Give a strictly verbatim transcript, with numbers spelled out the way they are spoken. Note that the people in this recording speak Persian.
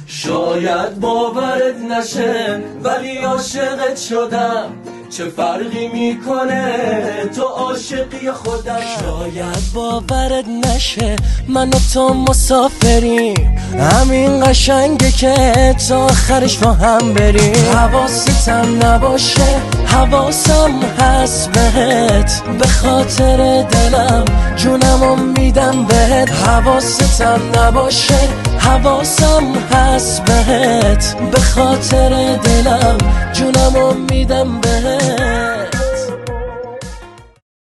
شاید باورت نشه ولی عاشقت شدم، چه فرقی میکنه تو عاشقی خودم. شاید باورت نشه من و تو مسافریم، همین قشنگه که تا آخرش با هم بریم. حواستم نباشه حواسم هست بهت، به خاطر دلم جونمو میدم بهت. حواستم نباشه حواسم هست بهت، به خاطر دلم جونمو میدم بهت.